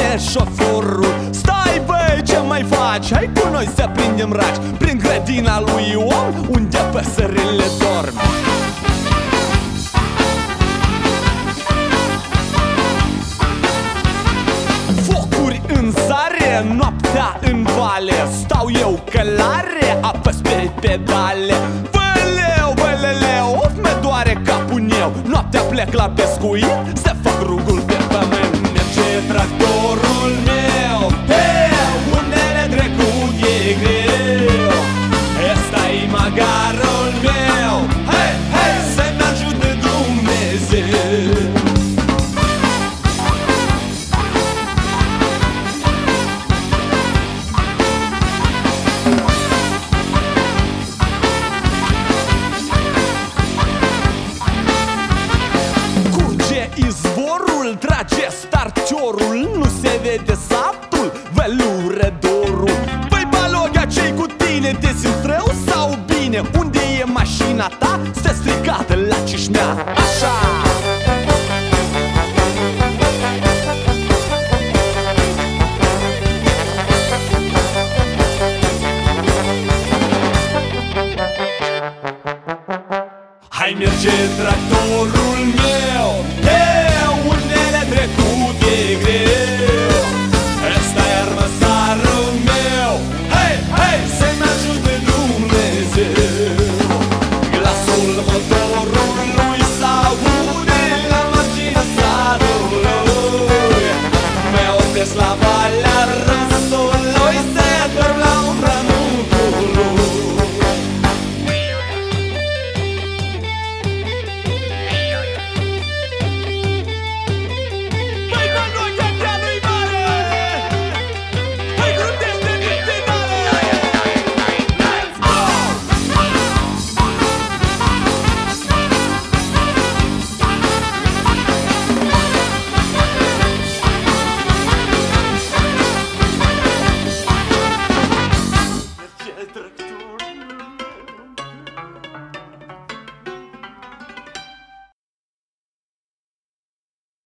spune șoforul: stai băi, ce mai faci? Hai cu noi să prindem raci prin grădina lui Ion, unde păsările dorm. Focuri în sare, noaptea în vale, stau eu călare, apăs pe pedale. Băleu, băleleu, of, me doare capul meu. Noaptea plec la pescuit, să fac rugul pe pământ. Merge tractorul meu, hey, unde ne trecut e greu. Ăsta-i magarul meu, hei, hei, să-mi ajute Dumnezeu. Izvorul trage star